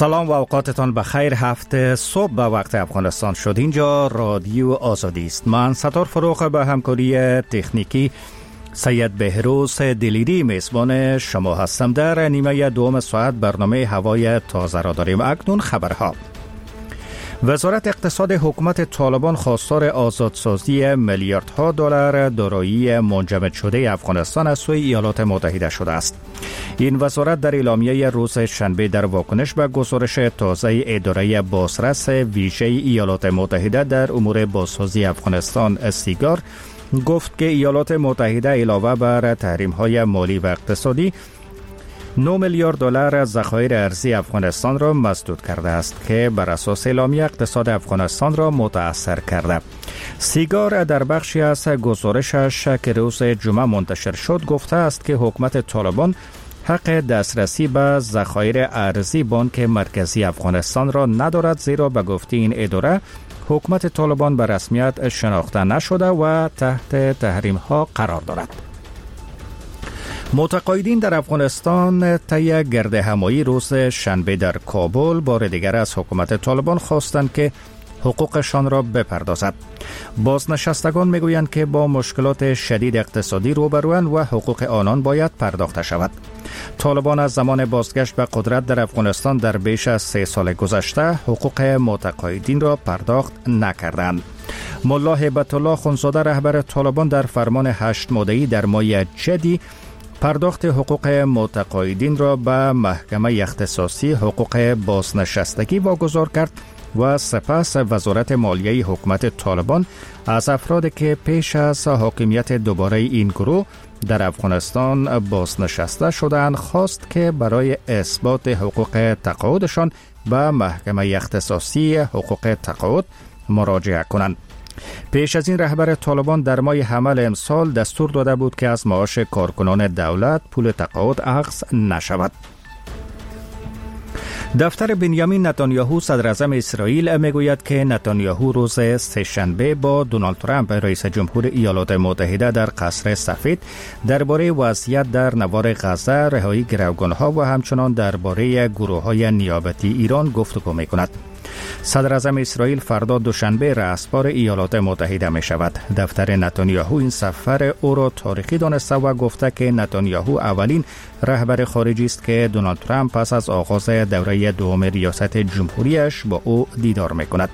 سلام و اوقاتتان بخیر. هفته صبح به وقت افغانستان شد. اینجا رادیو آزادی است. من ستار فروخ به همکاری تکنیکی سید بهروز دلیری میزبان شما هستم. در نیمه دوم ساعت برنامه هوای تازه را داریم. اکنون خبرها. وزارت اقتصاد حکومت طالبان خواستار آزادسازی میلیاردها دلار دارایی منجمد شده افغانستان از سوی ایالات متحده شده است. این وزارت در اعلامیه روز شنبه در واکنش به گزارش تازه اداره بازرس ویژه ایالات متحده در امور بازسازی افغانستان سیگار گفت که ایالات متحده علاوه بر تحریم‌های مالی و اقتصادی 9 میلیارد دلار از ذخایر ارزی افغانستان را مسدود کرده است که بر اساس اعلامیه اقتصاد افغانستان را متاثر کرده. سیگار در بخشی از گزارشش که روز جمعه منتشر شد گفته است که حکومت طالبان حق دسترسی به ذخایر ارزی بانک مرکزی افغانستان را ندارد، زیرا به گفته این اداره حکومت طالبان به رسمیت شناخته نشده و تحت تحریم ها قرار دارد. متقاعدین در افغانستان طی گرد همایی روز شنبه در کابل بار دیگر از حکومت طالبان خواستند که حقوقشان را بپردازد. بازنشستگان میگویند که با مشکلات شدید اقتصادی روبروند و حقوق آنان باید پرداخته شود. طالبان از زمان بازگشت به قدرت در افغانستان در بیش از 3 سال گذشته حقوق متقاعدین را پرداخت نکردند. ملا هیبت الله خونزاده رهبر طالبان در فرمان 8 ماده‌ای در ماه جدی پرداخت حقوق متقاعدین را به محکمه اختصاصی حقوق بازنشستگی واگذار کرد و سپس وزارت مالیه حکومت طالبان از افرادی که پیش از حاکمیت دوباره این گروه در افغانستان بازنشسته شدند خواست که برای اثبات حقوق تقاعدشان به محکمه اختصاصی حقوق تقاعد مراجعه کنند. پیش از این رهبر طالبان در ماه حمل امسال دستور داده بود که از معاش کارکنان دولت پول تقاعد اخذ نشود. دفتر بنیامین نتانیاهو صدر اعظم اسرائیل میگوید که نتانیاهو روز سه‌شنبه با دونالد ترامپ رئیس جمهور ایالات متحده در قصر سفید درباره وضعیت در نوار غزه، رهایی گروگانها و همچنان درباره گروه‌های نیابتی ایران گفتگو می‌کند. صدر اعظم اسرائیل فردا دوشنبه رئیس‌بار ایالات متحده می شود. دفتر نتانیاهو این سفر او را تاریخی دانسته و گفته که نتانیاهو اولین رهبر خارجی است که دونالد ترامپ پس از آغاز دوره دوم ریاست جمهوریش با او دیدار می کند.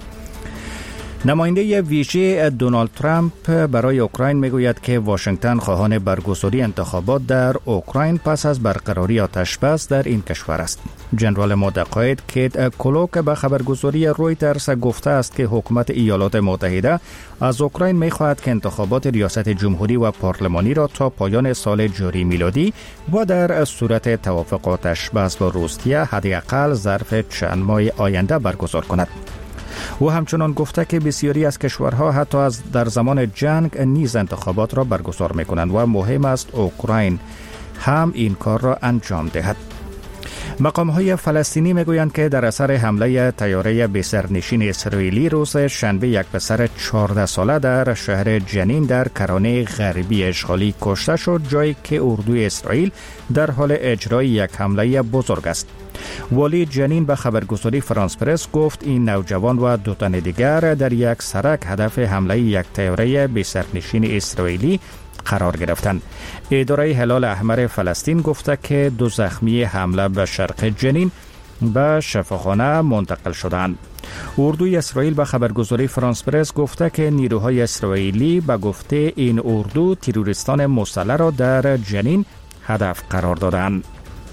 نماینده ویژه دونالد ترامپ برای اوکراین میگوید که واشنگتن خواهان برگزاری انتخابات در اوکراین پس از برقراری آتش‌بس در این کشور است. جنرال متقاعد کیت کلوک به خبرگزاری رویترز گفته است که حکومت ایالات متحده از اوکراین میخواهد که انتخابات ریاست جمهوری و پارلمانی را تا پایان سال جاری میلادی و در صورت توافق آتش‌بس با روسیه حداقل ظرف چند ماه آینده برگزار کند. او همچنان گفته که بسیاری از کشورها حتی از در زمان جنگ نیز انتخابات را برگزار می‌کنند و مهم است اوکراین هم این کار را انجام دهد. مقام‌های فلسطینی میگویند که در اثر حمله طیاره بی‌سرنشین اسرائیلی روز شنبه یک پسر 14 ساله در شهر جنین در کرانه غربی اشغالی کشته شد، جایی که اردوی اسرائیل در حال اجرای یک حمله بزرگ است. والی جنین به خبرگزاری فرانس پرس گفت این نوجوان و 2 تن دیگر در یک سرک هدف حمله یک طیاره بی‌سرنشین اسرائیلی قرار گرفتند. اداره هلال احمر فلسطین گفته که 2 زخمی حمله به شرق جنین به شفاخانه منتقل شدند. اردوی اسرائیل به خبرگزاری فرانس پرس گفته که نیروهای اسرائیلی به گفته این اردو تروریستان مسلح را در جنین هدف قرار دادند.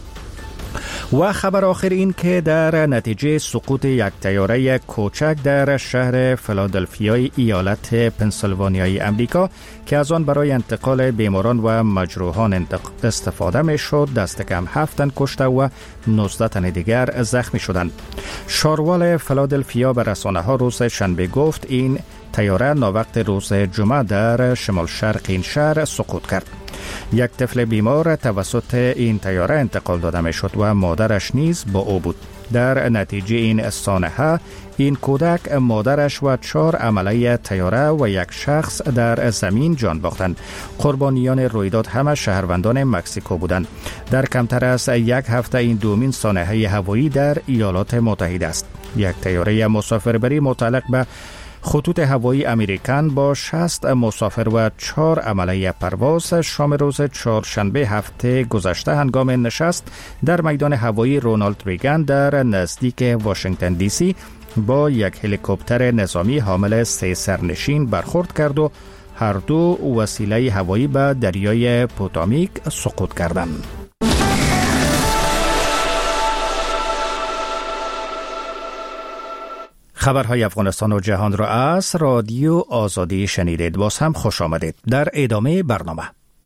و خبر آخر این که در نتیجه سقوط یک طیاره کوچک در شهر فیلادلفیای ایالت پنسیلوانیای امریکا که از آن برای انتقال بیماران و مجروحان استفاده می شد، دست کم 7 تن کشته و 19 تن دیگر زخمی شدند. شاروال فیلادلفیا به رسانه ها روز شنبه گفت این طیاره ناوقت روز جمعه در شمال شرق این شهر سقوط کرد. یک طفل بیمار توسط این طیاره انتقال داده می شد و مادرش نیز با او بود. در نتیجه این سانحه این کودک، مادرش و 4 عمله طیاره و 1 شخص در زمین جان باختند. قربانیان رویداد همه شهروندان مکزیکو بودند. در کمتر از 1 هفته این دومین سانحه هوایی در ایالات متحده است. یک طیاره مسافربری متعلق به خطوط هوایی امریکن با 60 مسافر و 4 عمله پرواز شام روز چهارشنبه هفته گذشته هنگام نشست در میدان هوایی رونالد ریگان در نزدیک واشنگتن دی سی با یک هلیکوپتر نظامی حامل 3 سرنشین برخورد کرد و هر دو وسیله هوایی به دریای پوتامیک سقوط کردند. خبرهای افغانستان و جهان را از رادیو آزادی شنیدید. باز هم خوش آمدید. در ادامه برنامه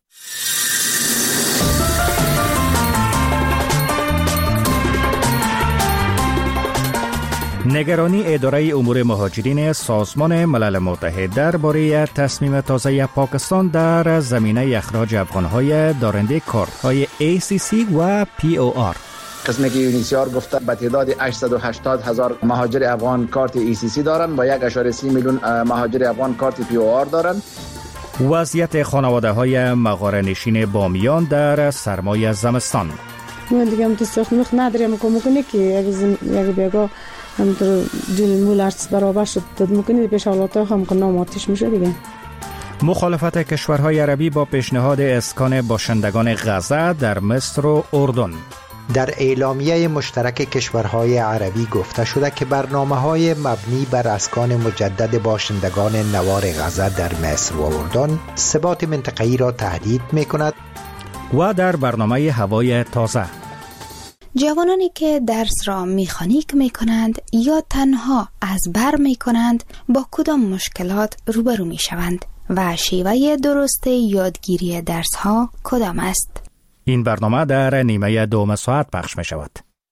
نگرانی اداره امور مهاجرین سازمان ملل متحد درباره تصمیم تازه پاکستان در زمینه اخراج افغانهای دارنده کارت‌های ACC و POR. قسمی که یونیسیار گفته به تعداد 880,000 مهاجر افغان کارت ECC دارند و 1.3 میلیون مهاجر افغان کارت POR دارند. وضعیت خانواده های مغاره نشین بامیان در سرمای زمستان. من دیگه متاسفانه ندارم که اگه بیگا هم در جل مولارس برابر شد ممکنه پیش حالات هم کنم آتش میشه دیگه. مخالفت کشورهای عربی با پیشنهاد اسکان باشندگان غزه در مصر و اردن. در اعلامیه مشترک کشورهای عربی گفته شده که برنامه‌های مبنی بر اسکان مجدد باشندگان نوار غزه در مصر و اردن ثبات منطقه‌ای را تهدید می‌کند. و در برنامه هوای تازه جوانانی که درس را مکانیک می‌کنند یا تنها از بر می‌کنند با کدام مشکلات روبرو می‌شوند و شیوه درست یادگیری درس‌ها کدام است؟ این برنامه در نیمه دوم ساعت پخش می شود.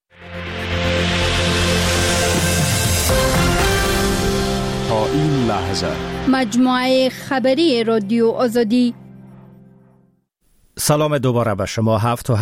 تا این لحظه مجموعه خبری رادیو آزادی. سلام دوباره به شما.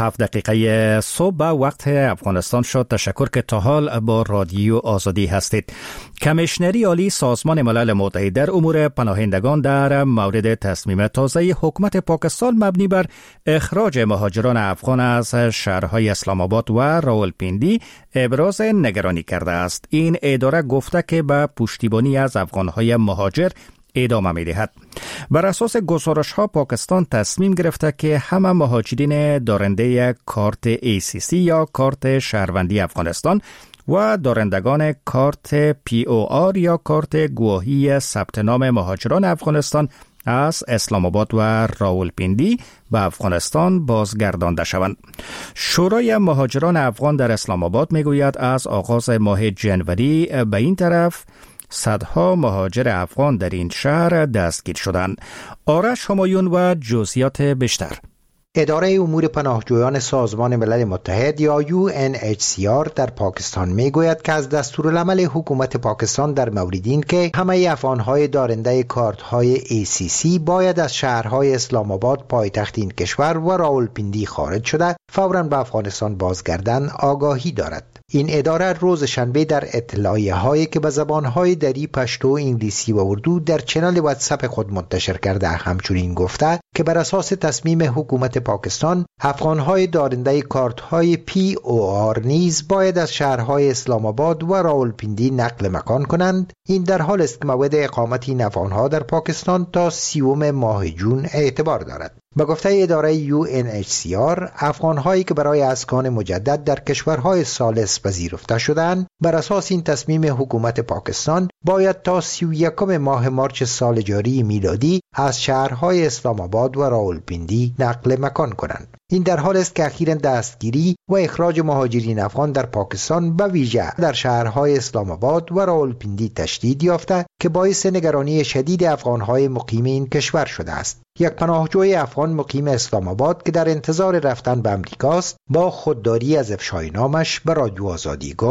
7:07 صبح وقت افغانستان شد. تشکر که تا حال با رادیو آزادی هستید. کمیشنری عالی سازمان ملل متحد در امور پناهندگان در مورد تصمیم تازه حکومت پاکستان مبنی بر اخراج مهاجران افغان از شهرهای اسلام آباد و راولپیندی ابراز نگرانی کرده است. این اداره گفته که به پشتیبانی از افغانهای مهاجر ادامه می دهد. بر اساس گزارش ها پاکستان تصمیم گرفته که همه مهاجرین دارنده کارت ACC یا کارت شهروندی افغانستان و دارندگان کارت POR یا کارت گواهی ثبت نام مهاجران افغانستان از اسلام آباد و راولپیندی به افغانستان بازگردانده شوند. شورای مهاجران افغان در اسلام آباد می گوید از آغاز ماه جنوری به این طرف صدها مهاجر افغان در این شهر دستگیر شدند. آرش همایون و جزئیات بیشتر. اداره امور پناهجویان سازمان ملل متحد یا UNHCR در پاکستان میگوید که از دستورالعمل حکومت پاکستان در مورد این که همه افغانهای دارنده کارت‌های ACC باید از شهرهای اسلام آباد پایتخت این کشور و راولپیندی خارج شده فوراً به افغانستان بازگردن آگاهی دارد. این اداره روز شنبه در اطلاعیه هایی که به زبانهای دری، پشتو، انگلیسی و اردو در چنل واتساپ خود منتشر کرده همچنین گفته که بر اساس تصمیم حکومت پاکستان افغانهای دارنده کارت‌های POR نیز باید از شهرهای اسلام آباد و راولپیندی نقل مکان کنند. این در حال است که موعد اقامت این افغانها در پاکستان تا 30 ماه جون اعتبار دارد. به گفته اداره UNHCR افغانهایی که برای اسکان مجدد در کشورهای ثالث پذیرفته شدند بر اساس این تصمیم حکومت پاکستان باید تا 31 ماه مارس سال جاری میلادی از شهرهای اسلام آباد و راولپیندی نقل مکان کنند. این در حال است که اخیراً دستگیری و اخراج مهاجرین افغان در پاکستان به ویژه در شهرهای اسلام آباد و راولپیندی تشدید یافته که باعث نگرانی شدید افغانهای مقیم این کشور شده است. یک پناهجوی افغان مقیم اسلام آباد که در انتظار رفتن به امریکاست با خودداری از افشای نامش به رادیو آزادی گفت: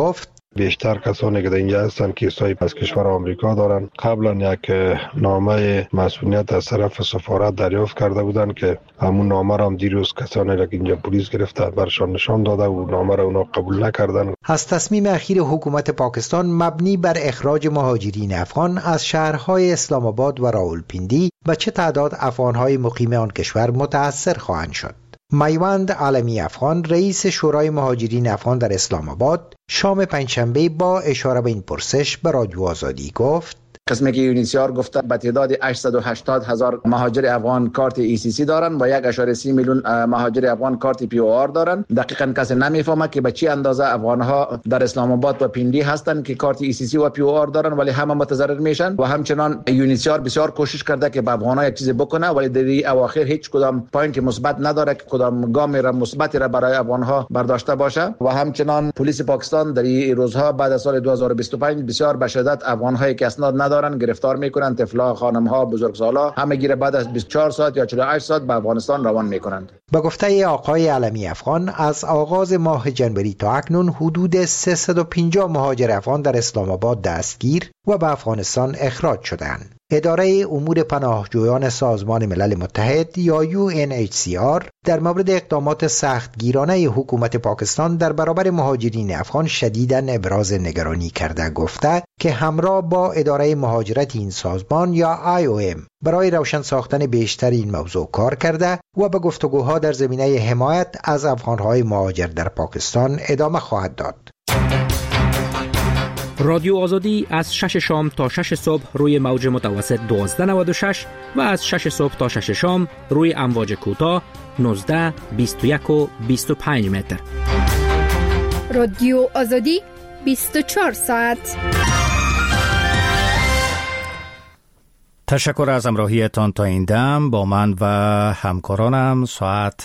بیشتر کسانی که در اینجا هستند کیسای از کشور آمریکا دارند. قبلا یک نامه مسئولیت از طرف سفارت دریافت کرده بودند که همون نامه را هم دیروز کسانی را که اینجا پلیس گرفته برشان نشان داده و نامه را اونا قبول نکردند. از تصمیم اخیر حکومت پاکستان مبنی بر اخراج مهاجرین افغان از شهرهای اسلام آباد و راولپیندی و چه تعداد افغانهای مقیم آن کشور متأثر خواهند شد. میوند عالمی افغان رئیس شورای مهاجرین افغان در اسلام آباد شام پنجشنبه با اشاره به این پرسش به رادیو آزادی گفت قسمی که یونیسیار گفته به تعداد 880,000 مهاجر افغان کارت ECC دارن و 1.3 میلیون مهاجر افغان کارت POR دارن. دقیقاً کسی نمیفهمه که به چی اندازه افغان ها در اسلام آباد و پیندی هستن که کارت ECC و POR دارن ولی همه متضرر میشن. و همچنان یونیسیار بسیار کوشش کرده که به افغان ها یک چیز بکنه ولی در این اواخر هیچ کدام پوینت مثبت نداره که کدام گام مثبتی را برای افغان ها برداشته باشه. و همچنان پلیس پاکستان در این روزها بعد از سال 2025 بسیار به شدت افغان هایی که اسناد ندارن گرفتار میکنن، طفلا، خانم ها، بزرگسالا همه گیره بعد از 24 ساعت یا 48 ساعت به افغانستان روان میکنند. به گفته آقای علمی افغان از آغاز ماه جنوری تا اکنون حدود 350 مهاجر افغان در اسلام آباد دستگیر و به افغانستان اخراج شدند. اداره امور پناهجویان سازمان ملل متحد یا UNHCR در مورد اقدامات سختگیرانه حکومت پاکستان در برابر مهاجرین افغان شدیداً ابراز نگرانی کرده گفته که همراه با اداره مهاجرت این سازمان یا IOM برای روشن ساختن بیشتر این موضوع کار کرده و به گفتگوها در زمینه حمایت از افغانهای مهاجر در پاکستان ادامه خواهد داد. رادیو آزادی از 6 شام تا 6 صبح روی موج متوسط 1296 و از 6 صبح تا 6 شام روی امواج کوتاه 19، 21 و 25 متر. رادیو آزادی 24 ساعت. تشکر از همراهیتان تا این دم. با من و همکارانم ساعت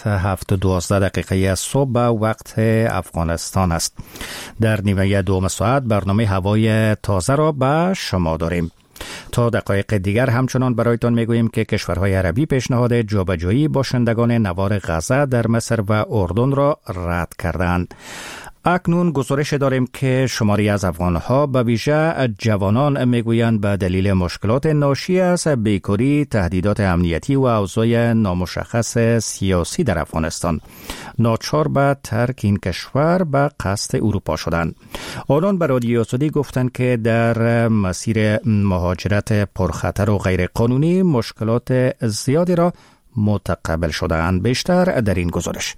7:12 صبح به وقت افغانستان است. در نیمه دوم ساعت برنامه هوای تازه را به شما داریم. تا دقایق دیگر همچنان برایتان میگوییم که کشورهای عربی پیشنهاد جابجایی باشندگان نوار غزه در مصر و اردن را رد کردند. اکنون گزارش داریم که شماری از افغانها به ویژه جوانان میگویند به دلیل مشکلات ناشی از بیکاری، تهدیدات امنیتی و اوضاع نامشخص سیاسی در افغانستان ناچار به ترک این کشور به قصد اروپا شدند. آنان به رادیو آزادی گفتند که در مسیر مهاجرت پرخطر و غیر قانونی مشکلات زیادی را متقبل شدند. بیشتر در این گزارش.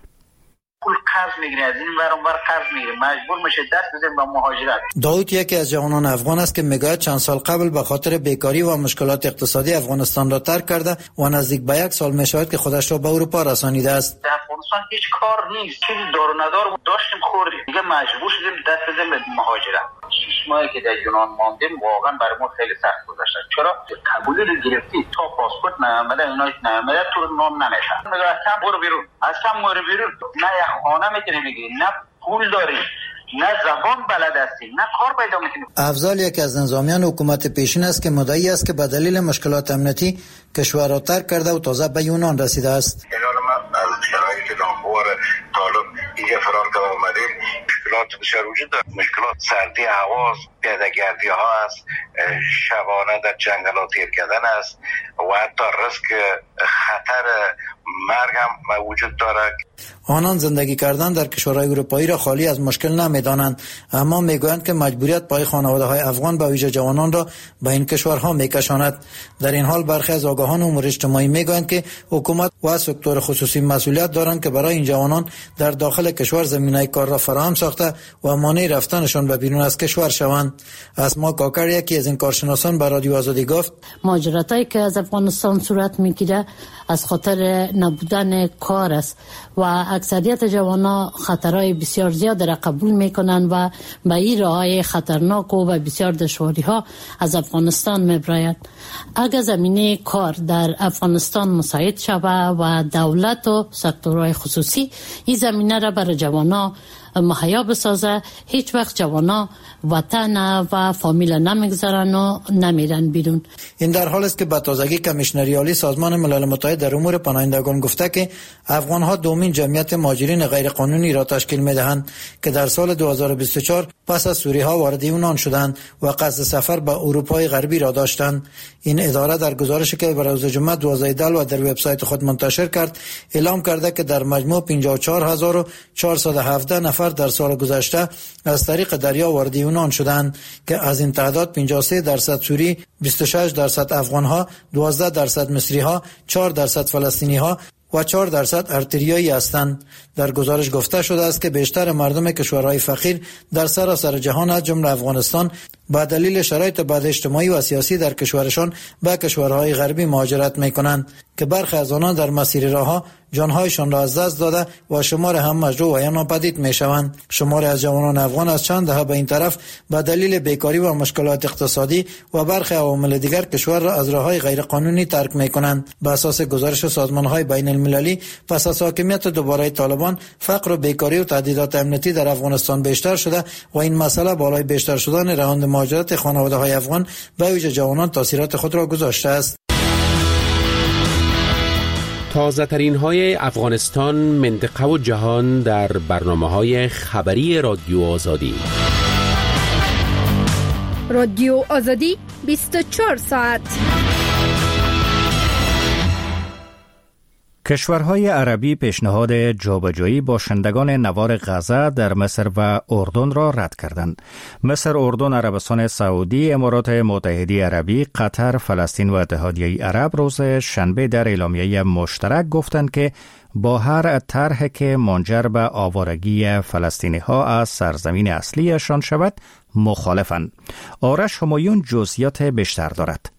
قرض میگیره، از این ور اون ور قرض میگیره، مجبور میشه دست بزنه به مهاجرت. داود یکی از جوانان افغان است که میگوید چند سال قبل به خاطر بیکاری و مشکلات اقتصادی افغانستان را ترک کرده و نزدیک به 1 سال میشود که خودش را به اروپا رسانیده است. در افغانستان هیچ کار نیست، چیزی دار و ندار داشتیم خوردیم، دیگه مجبور شدیم دست بزنیم به مهاجرت. 6 ماهی که در یونان ماندیم واقعا برای ما خیلی سخت گذشت. چرا قبولی رو گرفتی تا پاسپورت نیامده، اینا نیامده تو نام نمیشه. میگه اصلا برو بیرون، اصلا برو بیرون. نه یک خانه میتونی بگیری، نه پول داری، نه زبان بلد هستی، نه کار پیدا میکنی. افضل یکی از نظامیان حکومت پیشین است که مدعی است که به دلیل مشکلات امنیتی کشور را ترک کرده و تازه به یونان رسیده است. از شرایط ناخوار طالب اینجا فرار که آمدیم مشکلات بسیار وجود دارد. مشکلات سردی هواست، پیاده‌گردی ها است، شبانه در جنگلات تیر کردن است و حتی رزق خطر مرگ هم وجود دارد. آنان زندگی کردن در کشورهای اروپایی را خالی از مشکل نمی‌دانند، اما میگویند که مجبوریت پای خانواده‌های افغان به ویژه جوانان را به این کشورها میکشاند. در این حال برخی از آگاهان امور اجتماعی میگویند که حکومت و سکتور خصوصی مسئولیت دارند که برای این جوانان در داخل کشور زمینه کار را فراهم ساخته و مانع رفتنشان به بیرون از کشور شوند. اسما کاکر یکی از این کارشناسان به رادیو آزادی گفت مهاجرتایی که از افغانستان صورت میگیره از خاطر نبودن کار است و اکثریت جوانان خطرهای بسیار زیاد را قبول میکنند و به این راههای خطرناک و به بسیار دشواری‌ها از افغانستان میبراید. اگر زمینه کار در افغانستان مساعد شود و دولت و سکتورهای خصوصی این زمینه را برای جوانان مهیا بسازه، هیچ وقت جوانا وطن و فامیل نمیگذارن و نمیرن بیرون. این در حال است که به تازگی کمیشنری عالی سازمان ملل متحد در امور پناهندگان گفته که افغانها دومین جمعیت مهاجرین غیرقانونی را تشکیل می‌دهند که در سال 2024 پس از سوری‌ها وارد یونان شدند و قصد سفر به اروپای غربی را داشتند. این اداره در گزارشی که بر روز جمعه 12 دلو در وبسایت خود منتشر کرد اعلام کرده که در مجموع 54417 نفر در سال گذشته از طریق دریا وارد یونان شدند که از این تعداد 53% سوری، 26% افغان‌ها، 12% مصری‌ها، 4% فلسطینی‌ها و 4% ارتریایی هستند. در گزارش گفته شده است که بیشتر مردم کشورهای فقیر در سراسر جهان از جمله افغانستان با دلیل شرایط بد اجتماعی و سیاسی در کشورشان به کشورهای غربی مهاجرت می‌کنند که برخی از آنها در مسیر راه‌ها جان‌هایشان را از دست داده و شمار هم مجروح و یا ناپدید می‌شوند. شماری از جوانان افغان از چند دهه به این طرف به دلیل بیکاری و مشکلات اقتصادی و برخی عوامل دیگر کشور را از راه‌های غیرقانونی ترک می‌کنند. بر اساس گزارش سازمان‌های بین‌المللی پس از حاکمیت دوباره طالبان، فقر و بیکاری و تهدیدات امنیتی در افغانستان بیشتر شده و این مسئله بالای بیشتر شدن روند مهاجرت خانواده‌های افغان به ویژه جوانان تاثیرات خود را گذاشته است. تازه ترین های افغانستان، منطقه و جهان در برنامه‌های خبری رادیو آزادی. رادیو آزادی 24 ساعت. کشورهای عربی پیشنهاد جابجایی باشندگان نوار غزه در مصر و اردن را رد کردند. مصر، اردن، عربستان سعودی، امارات متحده عربی، قطر، فلسطین و اتحادیه عرب روز شنبه در اعلامیه مشترک گفتند که با هر طرحی که منجر به آوارگی فلسطینی ها از سرزمین اصلیشان شود مخالفند. آرش همایون جزئیات بیشتر دارد.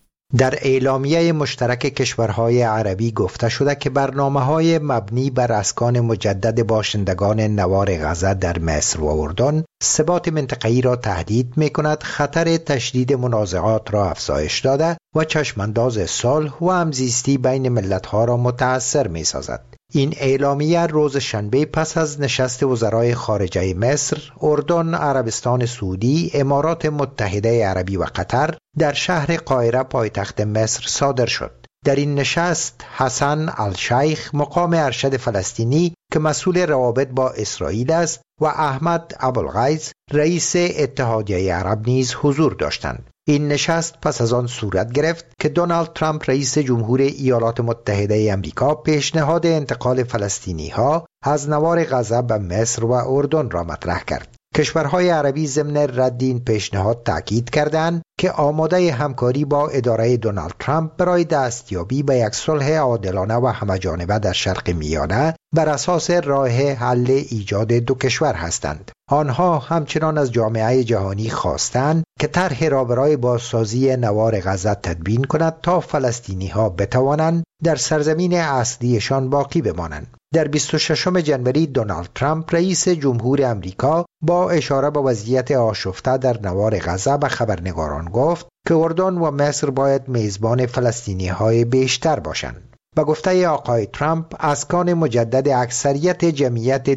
در اعلامیه مشترک کشورهای عربی گفته شده که برنامه‌های مبنی بر اسکان مجدد باشندگان نوار غزه در مصر و اردن ثبات منطقه‌ای را تهدید می‌کند، خطر تشدید منازعات را افزایش داده و چشمانداز صلح و همزیستی بین ملت‌ها را متأثر می‌سازد. این اعلامیه روز شنبه پس از نشست وزرای خارجه مصر، اردن، عربستان سعودی، امارات متحده عربی و قطر در شهر قاهره پایتخت مصر صادر شد. در این نشست حسن الشیخ مقام ارشد فلسطینی که مسئول روابط با اسرائیل است و احمد ابوالغیث رئیس اتحادیه عرب نیز حضور داشتند. این نشست پس از آن صورت گرفت که دونالد ترامپ رئیس جمهور ایالات متحده آمریکا پیشنهاد انتقال فلسطینی ها از نوار غزه به مصر و اردن را مطرح کرد. کشورهای عربی ضمن رد این پیشنهاد تاکید کردند که آماده همکاری با اداره دونالد ترامپ برای دستیابی به یک صلح عادلانه و همه‌جانبه در شرق میانه بر اساس راه حل ایجاد دو کشور هستند. آنها همچنان از جامعه جهانی خواستند که طرح را برای بازسازی نوار غزه تدوین کند تا فلسطینی ها بتوانند در سرزمین اصلیشان باقی بمانند. در 26 جنوری دونالد ترامپ رئیس جمهور آمریکا با اشاره به وضعیت آشفته در نوار غزه به خبرنگاران گفت که اردن و مصر باید میزبان فلسطینی های بیشتر باشند. به گفته آقای ترامپ، اسکان مجدد اکثریت جمعیت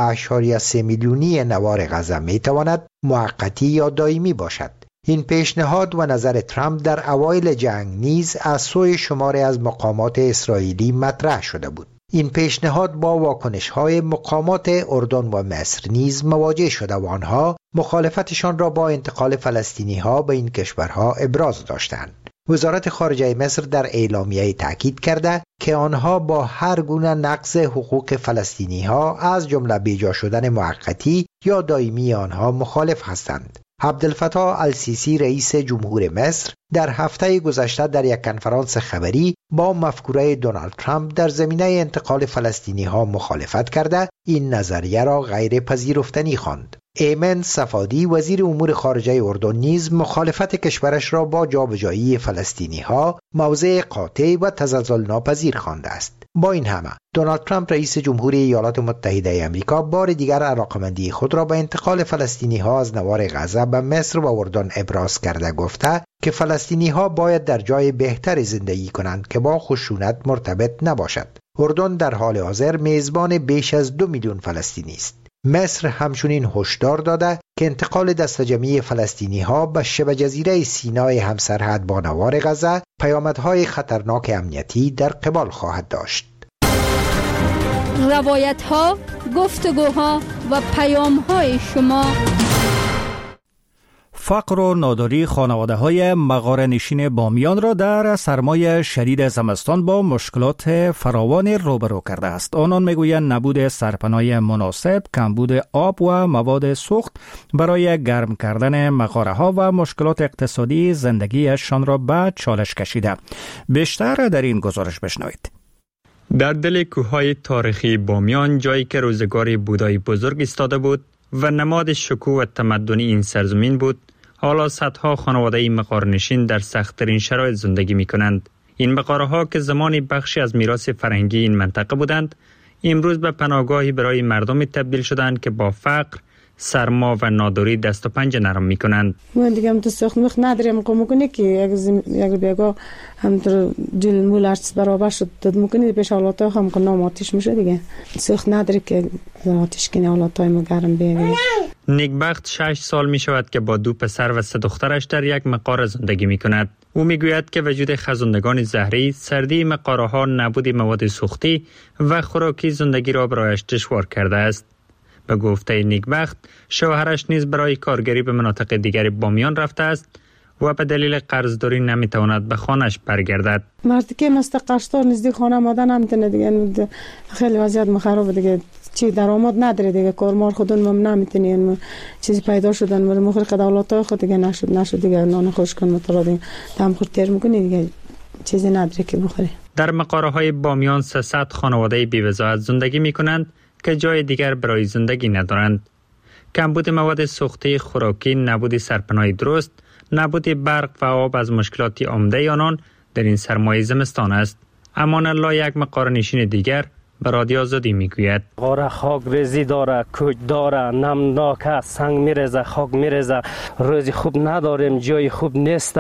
2.3 میلیونی نوار غزه می تواند موقتی یا دائمی باشد. این پیشنهاد و نظر ترامپ در اوایل جنگ نیز از سوی شماری از مقامات اسرائیلی مطرح شده بود. این پیشنهاد با واکنش‌های مقامات اردن و مصر نیز مواجه شده و آنها مخالفتشان را با انتقال فلسطینی‌ها به این کشورها ابراز داشتند. وزارت خارجه مصر در اعلامیه تاکید کرده که آنها با هر گونه نقض حقوق فلسطینی‌ها از جمله بیجا شدن موقتی یا دائمی آنها مخالف هستند. عبدالفتاح السیسی رئیس جمهور مصر در هفته گذشته در یک کنفرانس خبری با مفکوره دونالد ترامپ در زمینه انتقال فلسطینی ها مخالفت کرده این نظریه را غیر پذیرفتنی خواند. ایمن صفادی وزیر امور خارجه اردن نیز مخالفت کشورش را با جابجایی فلسطینی ها موضع قاطع و تزلزل ناپذیر خوانده است. با این همه دونالد ترامپ رئیس جمهور ایالات متحده آمریکا بار دیگر علاقمندی خود را به انتقال فلسطینی ها از نوار غزه به مصر و اردن ابراز کرده گفته که فلسطینی ها باید در جای بهتری زندگی کنند که با خشونت مرتبط نباشد. اردن در حال حاضر میزبان بیش از 2 میلیون فلسطینی است. مصر همچنین هشدار داده که انتقال دست جمعی فلسطینی ها به شبه جزیره سینای همسرحد با نوار غزه پیامدهای خطرناک امنیتی در قبال خواهد داشت. روایت ها، گفتگوها و پیام های شما. فقر و ناداری خانواده‌های مغاره‌نشین بامیان را در سرمای شدید زمستان با مشکلات فراوان روبرو کرده است. آنان میگویند نبود سرپناه مناسب، کمبود آب و مواد سوخت برای گرم کردن مغاره‌ها و مشکلات اقتصادی زندگیشان را به چالش کشیده. بیشتر در این گزارش بشنوید. در دل کوههای تاریخی بامیان، جایی که روزگاری بودایی بزرگ ایستاده بود و نماد شکوه و تمدنی این سرزمین بود، حالا صدها خانواده مغاره‌نشین در سخت‌ترین شرایط زندگی می‌کنند. این مغاره‌ها که زمانی بخشی از میراث فرهنگی این منطقه بودند، امروز به پناهگاهی برای مردمی تبدیل شدند که با فقر، سرما و ناداری دست و پنجه نرم می‌کنند. من دیگه هم تو سخت نداریم میکنه که یک بیگا هم تو جل مولارس برابر شد داد میکنه پیش حالات هم که نام آتیش میشه دیگه. سخت نداره که آتیش کنه حالات های ما گرم بیگه. نیکبخت 6 سال می شود که با 2 پسر و 3 دخترش در یک مغاره زندگی می کند. او می گوید که وجود خزندگان زهری، سردی مغاره ها، نبود مواد سوختی و خوراکی زندگی را برایش دشوار کرده است. به گفته نیکبخت، شوهرش نیز برای کارگری به مناطق دیگر بامیان رفته است و به دلیل قرضداری نمی تواند به خانه‌اش برگردد. مردی که مستقشتار نزدیک خانه آمدن نمیتونه دیگه، خیلی وضعیت خرابه دیگه. چی درآمد نداره دیگه، کارمار خودون هم نمیتونین چیزی پیدا شدن ولی مخور دولت‌های خود دیگه نشد دیگه، نان خوش کن مطلب دیگه دم خود تیر میکنی دیگه، چیزی نداره که بخوری. در مغاره‌های بامیان 300 خانواده بی‌وضاحت زندگی میکنند که جای دیگر برای زندگی ندارند. کمبود مواد سوختی خوراکی، نبود سرپناه درست، نبود برق و آب از مشکلاتی عمده آنان در این سرمای زمستان است. امان الله، یک مغاره‌نشین دیگر، به رادیو آزادی میگوید مغاره خاک ریزی داره، کوچ داره، نمناک، سنگ میرزه، خاک میرزه، روزی خوب نداریم، جای خوب نیست،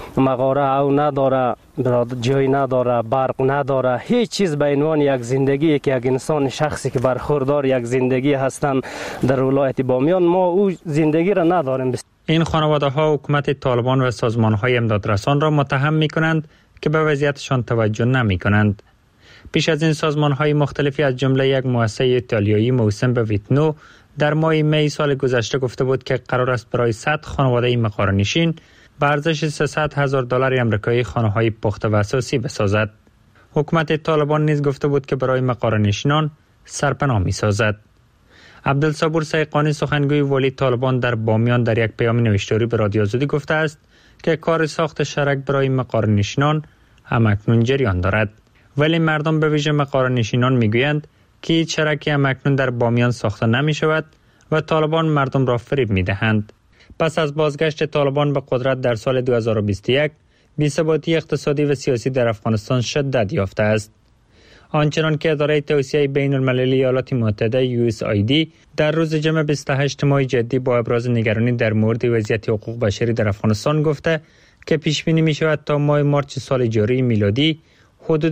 مغاره او نداره، جای نداره، برق نداره، هیچ چیز به عنوان یک زندگی که یک انسان شخصی که برخوردار یک زندگی هستن در ولایت بامیان، ما او زندگی را نداریم. این خانواده ها حکومت طالبان و سازمان های امدادرسان را متهم می کنند که به وضعیتشان توجه نمی کنند. پیش از این سازمان های مختلفی از جمله یک مؤسسه ایتالیایی موسوم به ویتنو در ماه می سال گذشته گفته بود که قرار است برای 100 خانواده مغاره‌نشین به ارزش $300,000 آمریکایی خانه‌های پخته و اساسی بسازد. حکومت طالبان نیز گفته بود که برای مغاره‌نشینان سرپناه می‌سازد. عبدالصبور سیقانی، سخنگوی والی طالبان در بامیان، در یک پیام نوشتاری به رادیو آزادی گفته است که کار ساخت شرک برای مغاره‌نشینان همکنون جریان دارد. ولی مردم به ویژه مغاره‌نشینان میگویند که هیچ شرکی همکنون در بامیان ساخته نمی شود و طالبان مردم را فریب می دهند. پس از بازگشت طالبان به قدرت در سال 2021، بی‌ثباتی اقتصادی و سیاسی در افغانستان شدت یافته است. آنچنان که اداره توسعه بین المللی ایالات متحده USAID در روز جمعه 28 ماه جدی با ابراز نگرانی در مورد وضعیت حقوق بشری در افغانستان گفته که پیش بینی می شود تا ماه مارس سال جاری میلادی حدود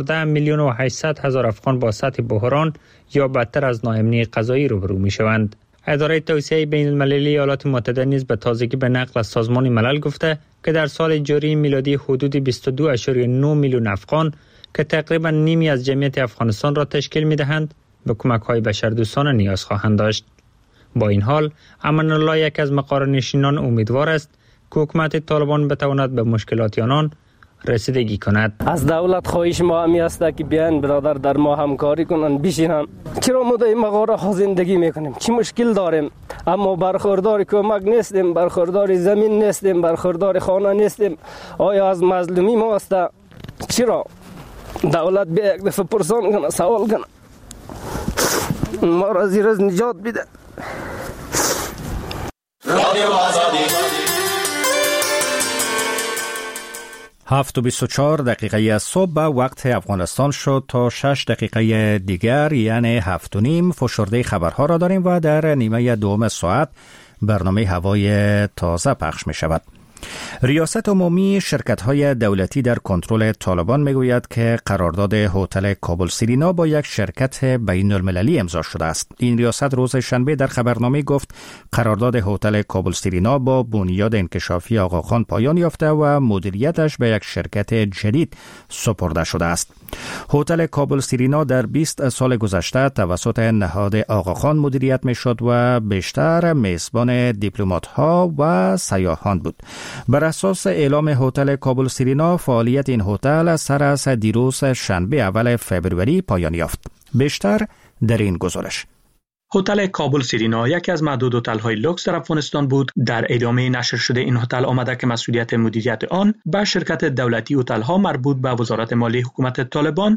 14,800,000 افغان با سطح بحران یا بدتر از ناامنی غذایی روبرو می شوند. اداره توسعه بین المللی ایالات متحده نیز به تازگی به نقل از سازمان ملل گفته که در سال جاری میلادی حدود 22.9 میلیون افغان که تقریبا نیمی از جمعیت افغانستان را تشکیل می دهند به کمک‌های بشردوستانه نیاز خواهند داشت. با این حال، امان الله، یک از مغاره‌نشینان، امیدوار است که حکومت طالبان بتواند به مشکلات آنان رسیدگی کند. از دولت خواهش ما همی است که بیان برادر در ما همکاری کنند، بشینند. چرا ما در مغاره ها زندگی میکنیم؟ چی مشکل داریم؟ اما برخوردار کمک نیستیم، برخوردار زمین نیستیم، برخوردار خانه نیستیم. آیا از مظلومی ما است؟ چرا دولت بیا یک دفعه پرسان کنه، سوال کنه، ما را زیر از نجات بده. رادیو آزادی 7:24 از صبح به وقت افغانستان شد. تا 6 دقیقه دیگر یعنی 7:30 فشرده خبرها را داریم و در نیمه دوم ساعت برنامه هوای تازه پخش می شود. ریاست عمومی شرکت‌های دولتی در کنترل طالبان میگوید که قرارداد هتل کابل سیرینا با یک شرکت بین‌المللی امضا شده است. این ریاست روز شنبه در خبرنامه گفت قرارداد هتل کابل سیرینا با بنیاد انکشافی آقاخان پایان یافته و مدیریتش به یک شرکت جدید سپرده شده است. هتل کابل سیرینا در 20 سال گذشته توسط نهاد آقاخان مدیریت میشد و بیشتر میزبان دیپلمات‌ها و سیاحان بود. بر اساس اعلام هتل کابل سیرینا فعالیت این هتل سر از دیروز شنبه اول فوریه پایان یافت. بیشتر در این گزارش. هتل کابل سیرینا یکی از معدود هتل‌های لوکس در افغانستان بود. در اعلامیه نشر شده این هتل آمده که مسئولیت مدیریت آن به شرکت دولتی هتل‌ها مربوط به وزارت مالی حکومت طالبان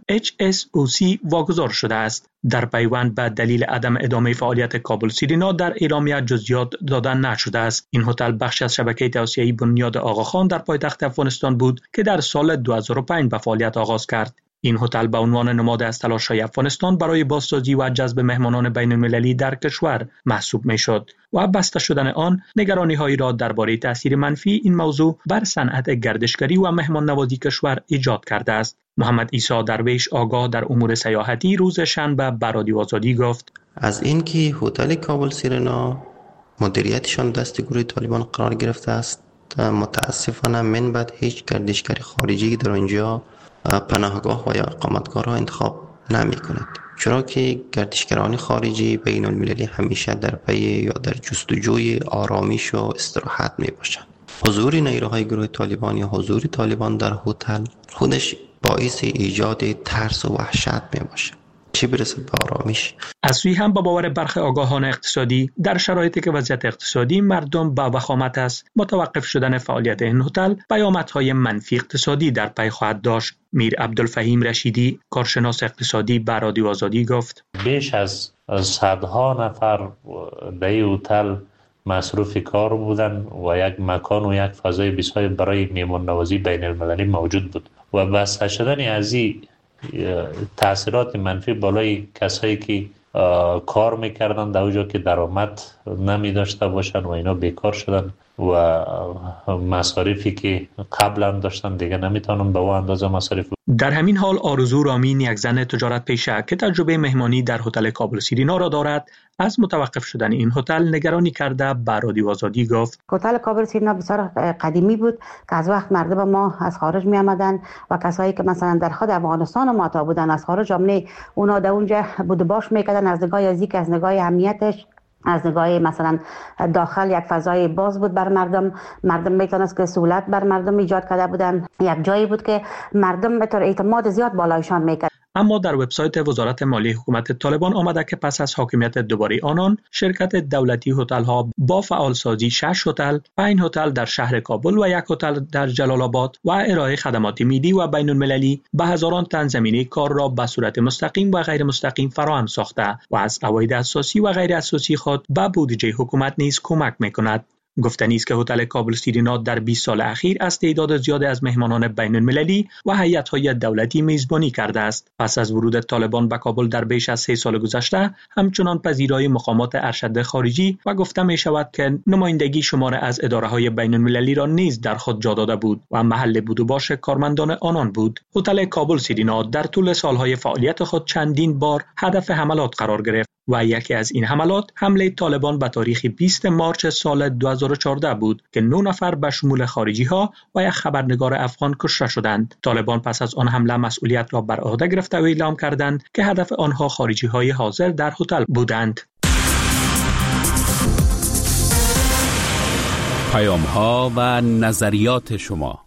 HSOC واگذار شده است. در پیوند به دلیل عدم ادامه فعالیت کابل سیرینا در اعلامیه جزئیات داده نشده است. این هتل بخشی از شبکه توسعه‌ای بنیاد آقاخان در پایتخت افغانستان بود که در سال 2005 به فعالیت آغاز کرد. این هتل به عنوان نماد از تلاش‌های افغانستان برای بازسازی و جذب مهمانان بین‌المللی در کشور محسوب می‌شد و بسته شدن آن نگرانی‌هایی را درباره تأثیر منفی این موضوع بر صنعت گردشگری و مهمان‌نوازی کشور ایجاد کرده است. محمد عیسی درویش آگاه در امور سیاحتی روز شنبه به رادیو آزادی گفت: از اینکه هتل کابل سیرینا مدیریتشان دست گروه طالبان قرار گرفته است، متاسفانه من بعد هیچ گردشگری خارجی در آنجا پناهگاه و یا اقامتگاه را انتخاب نمی کند، چرا که گردشگران خارجی بین المللی همیشه در پی یا در جستجوی آرامش و استراحت می باشند. حضور نیروهای گروه طالبان یا حضور طالبان در هتل خودش باعث ایجاد ترس و وحشت می باشد، چه برسد به آرامش. از سوی هم با باور برخی آگاهان اقتصادی در شرایطی که وضعیت اقتصادی مردم با وخامت است، متوقف شدن فعالیت این هتل پیامدهای منفی اقتصادی در پی خواهد داشت. میر عبدالفهیم رشیدی کارشناس اقتصادی به رادیو آزادی گفت: بیش از صدها نفر در این هتل مصروف کار بودند و یک مکان و یک فضای بسیار برای میهمان نوازی بین المللی موجود بود و بسته شدن از این تأثیرات منفی بالای کسایی که کار میکردن در اونجا که درآمد نمی داشته باشن و اینا بیکار شدن و مصارفی که قبلا داشتن دیگه نمیتونن به اون اندازه مصارف. در همین حال آرزو رامین، یک زن تجارت پیشه که تجربه مهمانی در هتل کابل سیرینا را دارد، از متوقف شدن این هتل نگرانی کرده به رادیو آزادی گفت: هتل کابل سیرینا بسیار قدیمی بود که از وقت مردم ما از خارج می آمدن و کسایی که مثلا در خود افغانستان ما تا بودن از خارج آمنه اونا در اونجا بود باش میکردن، از نگاه ازیک، از نگاه امنیتش، از نگاه مثلا داخل یک فضای باز بود بر مردم میتونست که سهولت بر مردم ایجاد کرده بودن، یک جایی بود که مردم به طور اعتماد زیاد بالایشان میکرد. اما در وبسایت وزارت مالی حکومت طالبان آمده که پس از حاکمیت دوباره آنان، شرکت دولتی هتل‌ها با فعالسازی 6 هتل، 5 هتل در شهر کابل و 1 هتل در جلال آباد و ارائه خدمات ملی و بین المللی به هزاران تن زمینه کار را به صورت مستقیم و غیر مستقیم فراهم ساخته و از عواید اساسی و غیر اساسی خود به بودجه حکومت نیز کمک می‌کند. گفتنی است که هتل کابل سیرینا در 20 سال اخیر از تعداد زیادی از مهمانان بین المللی و هیئت‌های دولتی میزبانی کرده است. پس از ورود طالبان به کابل در بیش از 3 سال گذشته، همچنان پذیرای مقامات ارشد خارجی و گفته می شود که نمایندگی شماره از اداره‌های بین المللی را نیز در خود جا داده بود و محل بود و باش کارمندان آنان بود. هتل کابل سیرینا در طول سالهای فعالیت خود چندین بار هدف حملات قرار گرفت و یکی از این حملات حمله طالبان به تاریخ 20 مارس سال 2014 بود که 9 نفر به شمول خارجی ها و یک خبرنگار افغان کشته شدند. طالبان پس از آن حمله مسئولیت را بر عهده گرفته و اعلام کردند که هدف آنها خارجی های حاضر در هتل بودند. پیام ها و نظریات شما.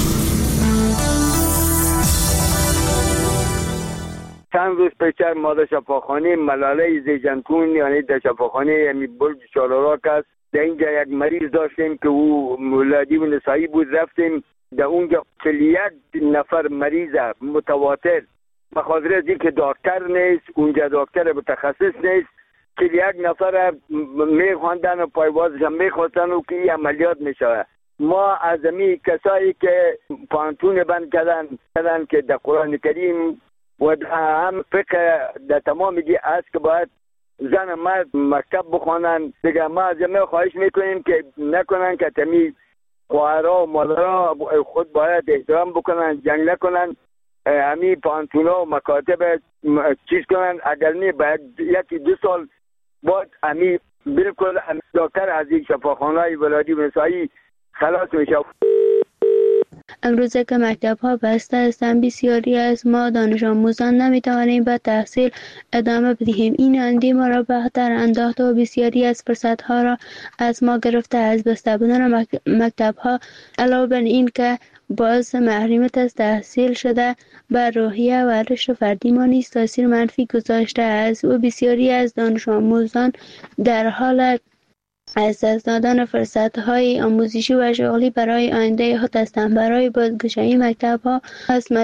چند روز پیش ما در شفاخانه ملاله زیجنکون یعنی در شفاخانه برج چالوراک است، در اینجا یک مریض داشتیم که او مولادی و نسایی بود. رفتیم در اونجا 41 نفر مریض متواتر، بخاطر از اینکه دکتر نیست اونجا، دکتر متخصص نیست، 41 نفر میخواندن و پایوازش هم میخواستن و که این عملیات میشه. ما از امی کسایی که پانتون بند کردن که در قرآن کریم و هم فقه در تمام دی است که باید زن مرد مکتب بخوانن. دیگه ما از همه خواهش میکنیم که نکنن که تمی خواهرها و مادرها خود باید احترام بکنن، جنگ نکنن، همی پانتونا و مکاتب چیز کنن. اگر نه باید 1-2 سال بعد همی بالکل دکتر از این شفاخانه‌های ولادی نسایی خلاص میشه. امروزه که مکتب ها بسته هستند، بسیاری از ما دانش آموزان نمیتوانیم به تحصیل ادامه بدهیم. این اندی ما را به خطر انداخته و بسیاری از فرصت ها را از ما گرفته. از بسته بودن مکتب ها علاوه بر این که باعث محرومیت از تحصیل شده، بر روحیه و رشد فردی ما نیز تاثیر منفی گذاشته است و بسیاری از دانش آموزان در حال از دست دادن فرصت‌های آموزشی و شغلی برای آینده خود هستند. برای بازگشایی مکتب‌ها